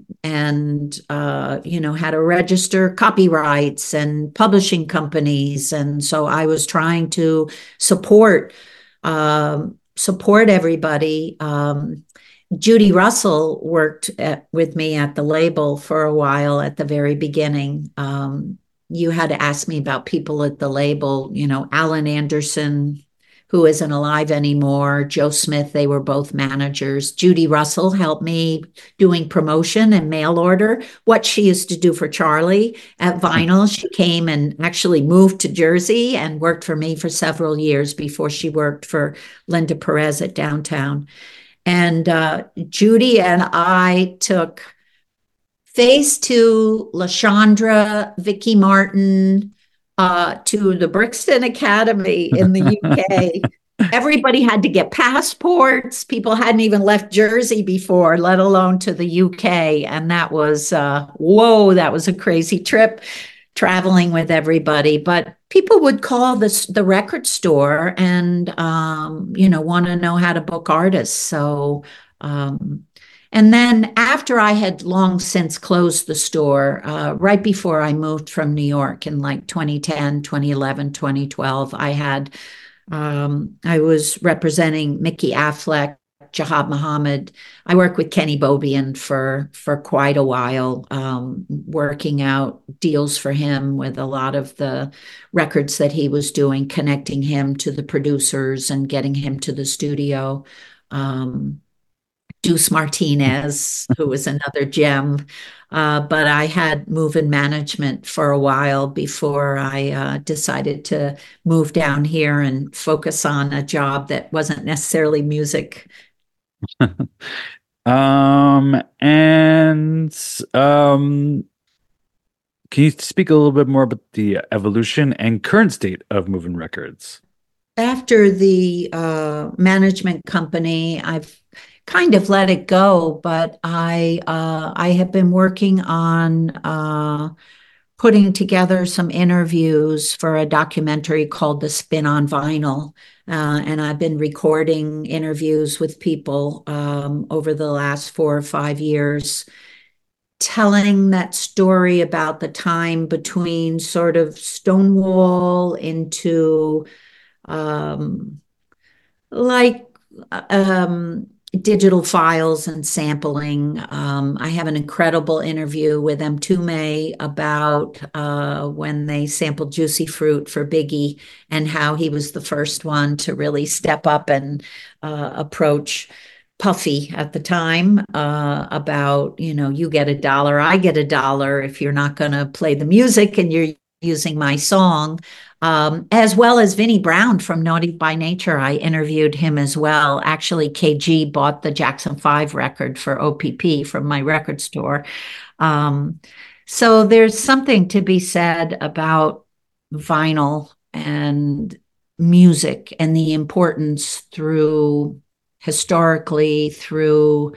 Speaker 2: and how to register copyrights and publishing companies, and so I was trying to support support everybody. Judy Russell worked with me at the label for a while at the very beginning. You had to ask me about people at the label, Alan Anderson, who isn't alive anymore, Joe Smith, they were both managers. Judy Russell helped me doing promotion and mail order, what she used to do for Charlie at Vinyl. She came and actually moved to Jersey and worked for me for several years before she worked for Linda Perez at Downtown. And Judy and I took Face to LaShondra, Vicky Martin, to the Brixton Academy in the UK. Everybody had to get passports. People hadn't even left Jersey before, let alone to the UK. And that was, whoa, that was a crazy trip traveling with everybody. But people would call the record store and, want to know how to book artists. So, and then after I had long since closed the store, right before I moved from New York in like 2010, 2011, 2012, I was representing Mickey Affleck, Jahab Muhammad. I worked with Kenny Bobian for quite a while, working out deals for him with a lot of the records that he was doing, connecting him to the producers and getting him to the studio. Deuce Martinez, who was another gem. But I had move-in management for a while before I decided to move down here and focus on a job that wasn't necessarily music.
Speaker 1: And can you speak a little bit more about the evolution and current state of Moving Records?
Speaker 2: After the management company, I've kind of let it go, but I have been working on putting together some interviews for a documentary called The Spin on Vinyl. And I've been recording interviews with people over the last 4 or 5 years, telling that story about the time between sort of Stonewall into um, like um, digital files and sampling. I have an incredible interview with Mtume about when they sampled Juicy Fruit for Biggie and how he was the first one to really step up and approach Puffy at the time about, you get $1, I get $1 if you're not going to play the music and you're using my song. As well as Vinnie Brown from Naughty by Nature. I interviewed him as well. Actually, KG bought the Jackson 5 record for OPP from my record store. Um, so there's something to be said about vinyl and music and the importance through historically through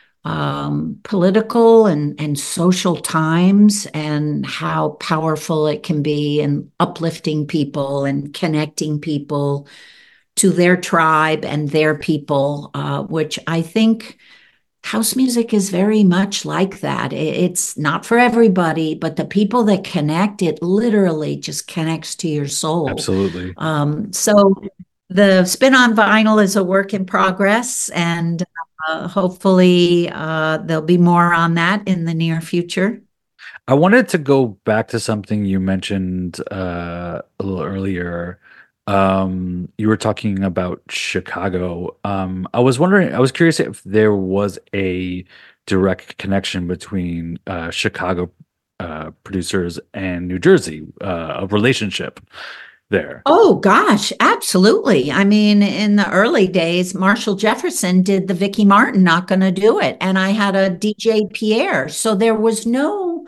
Speaker 2: political and social times and how powerful it can be in uplifting people and connecting people to their tribe and their people, which I think house music is very much like that. It's not for everybody, but the people that connect, it literally just connects to your soul.
Speaker 1: Absolutely.
Speaker 2: So the Spin on Vinyl is a work in progress, and hopefully there'll be more on that in the near future.
Speaker 1: I wanted to go back to something you mentioned a little earlier. You were talking about Chicago. I was curious if there was a direct connection between Chicago producers and New Jersey, a relationship there.
Speaker 2: Oh gosh, absolutely. I mean, in the early days, Marshall Jefferson did the Vicky Martin Not Gonna Do It, and I had a DJ Pierre. So there was no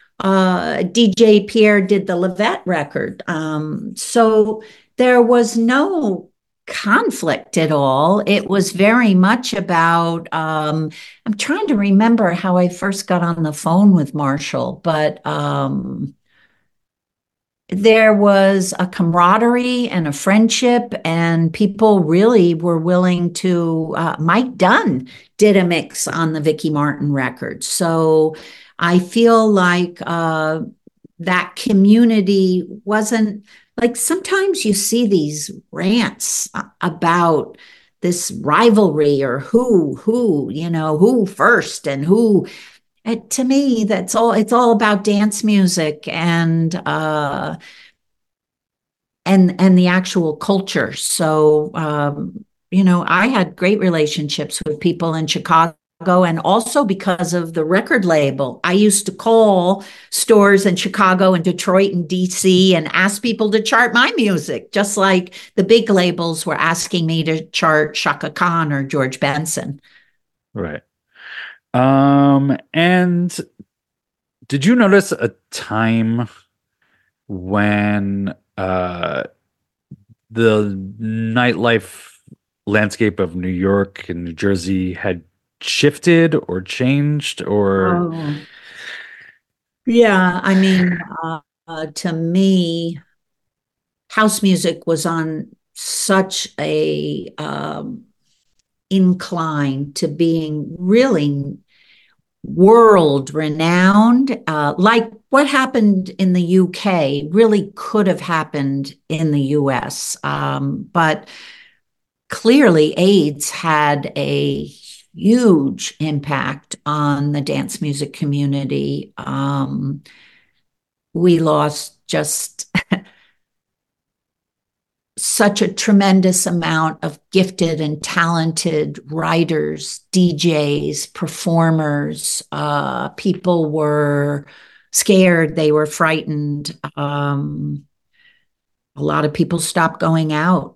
Speaker 2: DJ Pierre did the Levette record. So there was no conflict at all. It was very much about I'm trying to remember how I first got on the phone with Marshall, but there was a camaraderie and a friendship, and people really were willing to. Mike Dunn did a mix on the Vicky Martin record. So I feel like that community wasn't like sometimes you see these rants about this rivalry or who first and who to me, that's all. It's all about dance music and the actual culture. So, I had great relationships with people in Chicago, and also because of the record label. I used to call stores in Chicago and Detroit and DC and ask people to chart my music, just like the big labels were asking me to chart Chaka Khan or George Benson.
Speaker 1: Right. And did you notice a time when the nightlife landscape of New York and New Jersey had shifted or changed or
Speaker 2: Oh, yeah. I mean, to me, house music was on such a incline to being really world renowned. Like what happened in the UK really could have happened in the US. But clearly, AIDS had a huge impact on the dance music community. We lost just such a tremendous amount of gifted and talented writers, DJs, performers. People were scared, they were frightened. A lot of people stopped going out.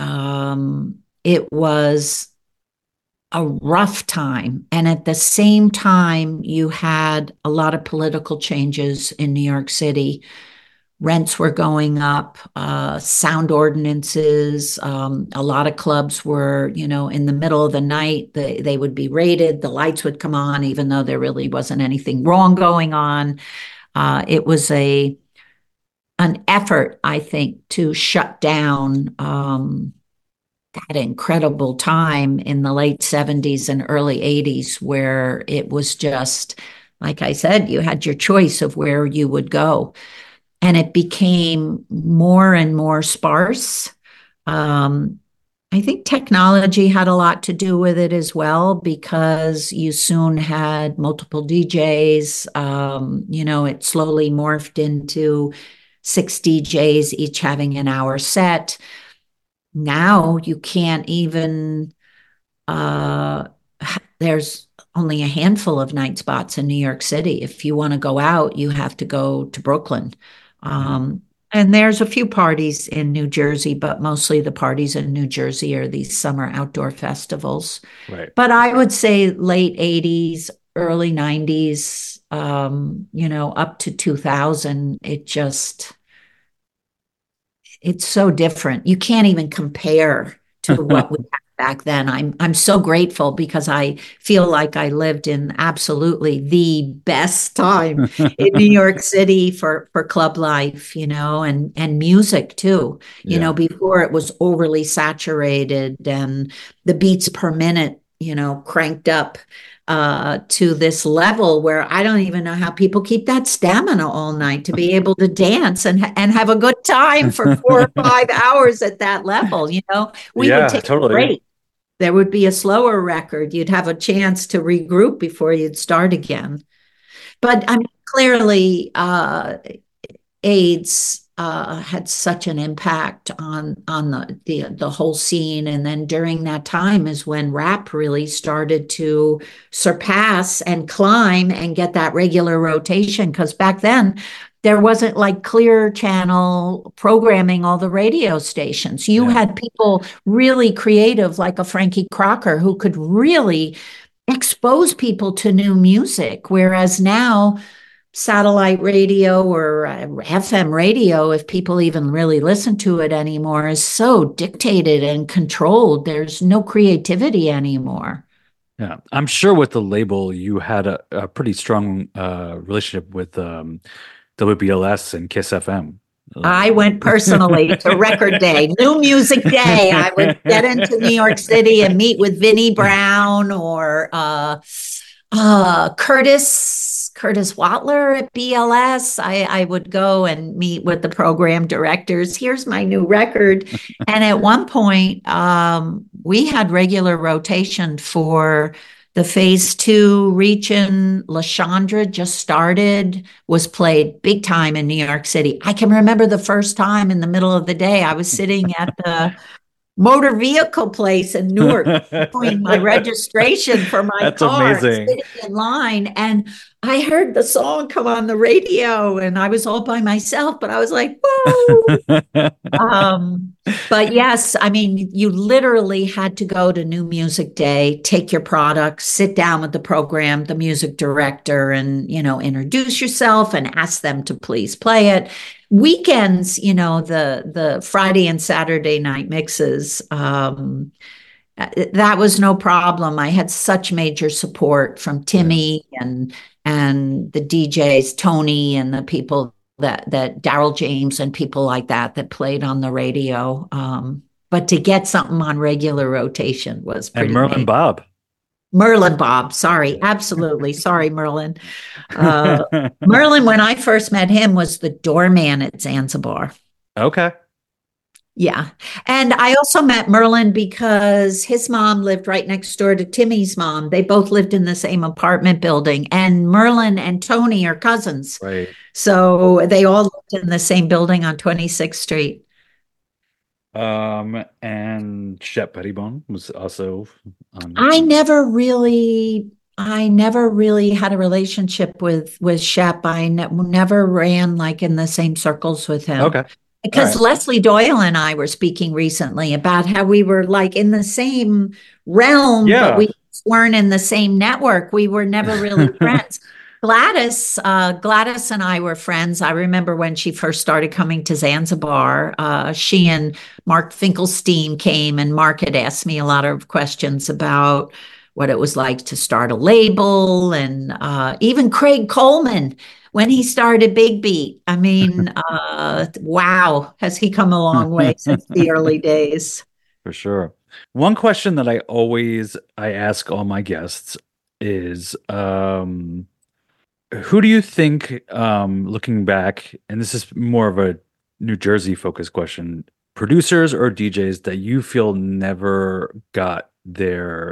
Speaker 2: It was a rough time. And at the same time, you had a lot of political changes in New York City. Rents were going up, sound ordinances. A lot of clubs were, in the middle of the night, they would be raided, the lights would come on, even though there really wasn't anything wrong going on. It was an effort, I think, to shut down that incredible time in the late 70s and early 80s where it was just, like I said, you had your choice of where you would go. And it became more and more sparse. I think technology had a lot to do with it as well because you soon had multiple DJs. It slowly morphed into 6 DJs, each having an hour set. Now you can't even, uh, there's only a handful of night spots in New York City. If you want to go out, you have to go to Brooklyn. Um, and there's a few parties in New Jersey, but mostly the parties in New Jersey are these summer outdoor festivals.
Speaker 1: right.
Speaker 2: But I would say late 80s, early 90s, up to 2000, it's so different. You can't even compare to what we had back then. I'm so grateful because I feel like I lived in absolutely the best time in New York City for club life, and music too.
Speaker 1: Yeah.
Speaker 2: Before it was overly saturated and the beats per minute, cranked up to this level where I don't even know how people keep that stamina all night to be able to dance and have a good time for 4 or 5 hours at that level. We would
Speaker 1: Yeah,
Speaker 2: take a
Speaker 1: totally.
Speaker 2: break. There would be a slower record. You'd have a chance to regroup before you'd start again. But I mean, clearly, AIDS had such an impact on the whole scene, and then during that time is when rap really started to surpass and climb and get that regular rotation. Because back then there wasn't like clear channel programming all the radio stations. You
Speaker 1: Yeah.
Speaker 2: had people really creative, like a Frankie Crocker, who could really expose people to new music, whereas now satellite radio or FM radio, if people even really listen to it anymore, is so dictated and controlled. There's no creativity anymore.
Speaker 1: Yeah. I'm sure with the label, you had a pretty strong relationship with WBLS and Kiss FM.
Speaker 2: I went personally to Record Day, New Music Day. I would get into New York City and meet with Vinnie Brown or Curtis Watler at BLS. I would go and meet with the program directors. Here's my new record. And at one point, we had regular rotation for the phase two region. La Chandra just started, was played big time in New York City. I can remember the first time in the middle of the day, I was sitting at the motor vehicle place in Newark doing my registration for my
Speaker 1: That's
Speaker 2: car,
Speaker 1: amazing.
Speaker 2: sitting in line, and I heard the song come on the radio, and I was all by myself, but I was like, whoa. But yes, I mean, you literally had to go to New Music Day, take your product, sit down with the program, the music director, and, introduce yourself and ask them to please play it. Weekends, the Friday and Saturday night mixes, that was no problem. I had such major support from Timmy and the DJs, Tony, and the people that Daryl James and people like that played on the radio. But to get something on regular rotation was pretty.
Speaker 1: And Merlin Bob.
Speaker 2: Merlin Bob, sorry, absolutely. Sorry, Merlin. Merlin, when I first met him, was the doorman at Zanzibar.
Speaker 1: Okay.
Speaker 2: Yeah. And I also met Merlin because his mom lived right next door to Timmy's mom. They both lived in the same apartment building. And Merlin and Tony are cousins.
Speaker 1: Right.
Speaker 2: So they all lived in the same building on 26th Street.
Speaker 1: And Shep Pettibone was also on.
Speaker 2: I never really had a relationship with Shep. I never ran like in the same circles with him.
Speaker 1: Okay.
Speaker 2: Because Leslie Doyle and I were speaking recently about how we were like in the same realm, but we weren't in the same network. We were never really friends. Gladys and I were friends. I remember when she first started coming to Zanzibar, she and Mark Finkelstein came, and Mark had asked me a lot of questions about what it was like to start a label, and even Craig Coleman when he started Big Beat. I mean, wow, has he come a long way since the early days.
Speaker 1: For sure. One question that I ask all my guests is, who do you think, looking back, and this is more of a New Jersey focused question, producers or DJs that you feel never got their,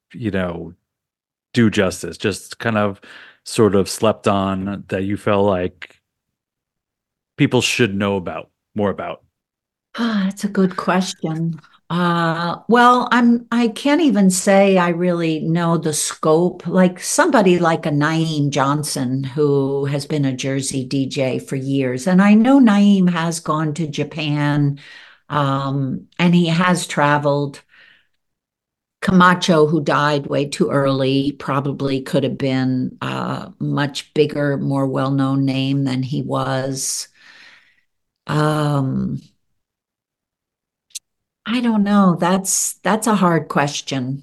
Speaker 1: due justice, just kind of sort of slept on, that you felt like people should know more about?
Speaker 2: That's a good question. Well, I can't even say I really know the scope. Like somebody like a Naeem Johnson, who has been a Jersey DJ for years. And I know Naeem has gone to Japan, and he has traveled. Camacho, who died way too early, probably could have been a much bigger, more well-known name than he was. I don't know. That's a hard question.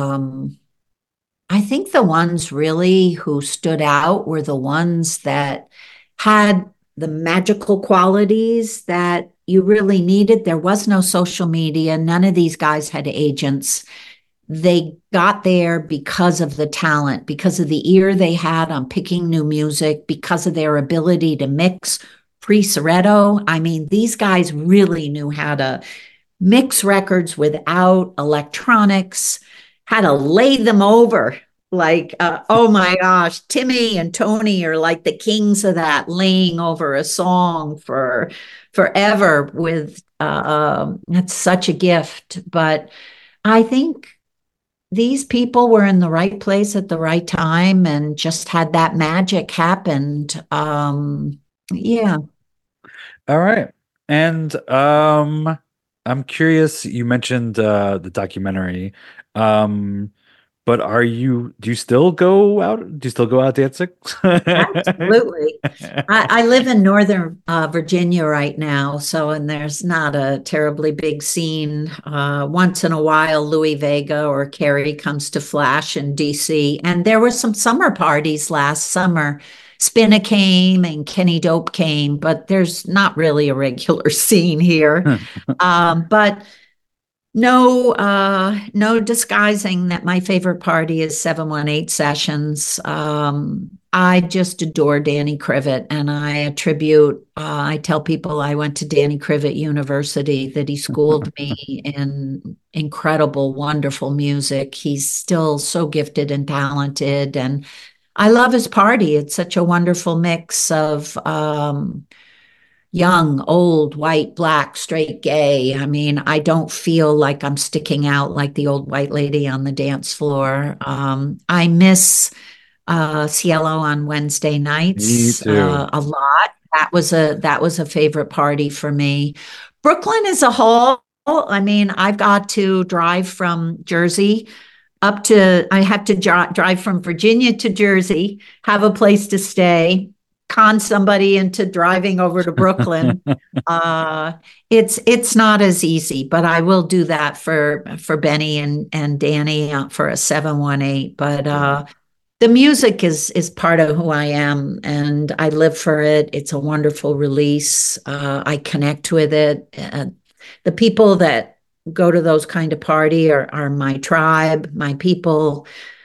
Speaker 2: I think the ones really who stood out were the ones that had the magical qualities that you really needed. There was no social media. None of these guys had agents. They got there because of the talent, because of the ear they had on picking new music, because of their ability to mix pre-Soretto. I mean, these guys really knew how to mix records without electronics, how to lay them over. Like, oh my gosh, Timmy and Tony are like the kings of that, laying over a song for forever with, that's such a gift. But I think these people were in the right place at the right time and just had that magic happened. Yeah.
Speaker 1: All right. And I'm curious, you mentioned the documentary. But do you still go out? Do you still go out dancing?
Speaker 2: Absolutely. I live in Northern Virginia right now, and there's not a terribly big scene. Once in a while, Louis Vega or Carrie comes to flash in DC. And there were some summer parties last summer Spinna came and Kenny Dope came, but there's not really a regular scene here. But no disguising that my favorite party is 718 Sessions. I just adore Danny Krivit, and I tell people I went to Danny Krivit University, that he schooled me in incredible, wonderful music. He's still so gifted and talented, and I love his party. It's such a wonderful mix of young, old, white, black, straight, gay. I mean, I don't feel like I'm sticking out like the old white lady on the dance floor. I miss Cielo on Wednesday
Speaker 1: Me
Speaker 2: nights
Speaker 1: too.
Speaker 2: a lot. That was a favorite party for me. Brooklyn as a whole. I mean, I've got to drive from Jersey I have to drive from Virginia to Jersey, have a place to stay, con somebody into driving over to Brooklyn. Uh, it's not as easy, but I will do that for Benny and Danny for a 718. But the music is part of who I am, and I live for it. It's a wonderful release. I connect with it. The people that go to those kind of party are my tribe, my people.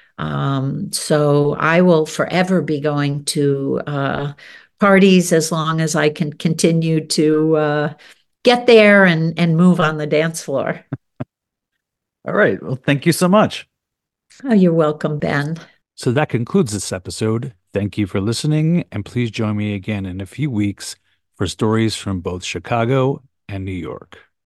Speaker 2: So I will forever be going to parties as long as I can continue to get there and move on the dance floor.
Speaker 1: All right. Well, thank you so much.
Speaker 2: Oh, you're welcome, Ben.
Speaker 1: So that concludes this episode. Thank you for listening, and please join me again in a few weeks for stories from both Chicago and New York.